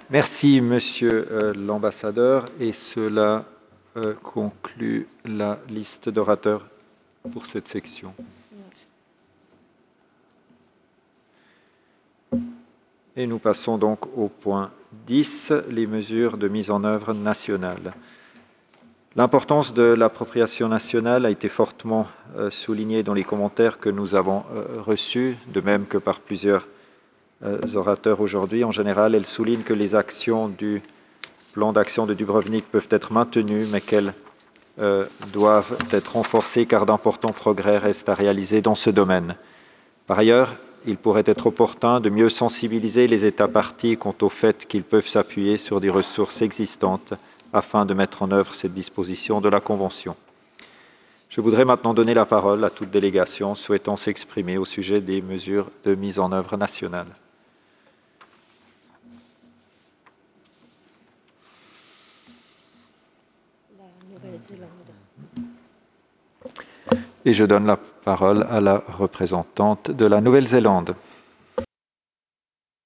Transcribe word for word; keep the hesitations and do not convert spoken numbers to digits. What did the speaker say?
Merci, Monsieur euh, l'ambassadeur, et cela euh, conclut la liste d'orateurs pour cette section. Et nous passons donc au point dix, les mesures de mise en œuvre nationale. L'importance de l'appropriation nationale a été fortement euh, soulignée dans les commentaires que nous avons euh, reçus, de même que par plusieurs euh, orateurs aujourd'hui. En général, elle souligne que les actions du plan d'action de Dubrovnik peuvent être maintenues, mais qu'elles euh, doivent être renforcées car d'importants progrès restent à réaliser dans ce domaine. Par ailleurs, il pourrait être opportun de mieux sensibiliser les États parties quant au fait qu'ils peuvent s'appuyer sur des ressources existantes afin de mettre en œuvre cette disposition de la Convention. Je voudrais maintenant donner la parole à toute délégation souhaitant s'exprimer au sujet des mesures de mise en œuvre nationale. Et je donne la parole à la représentante de la Nouvelle-Zélande.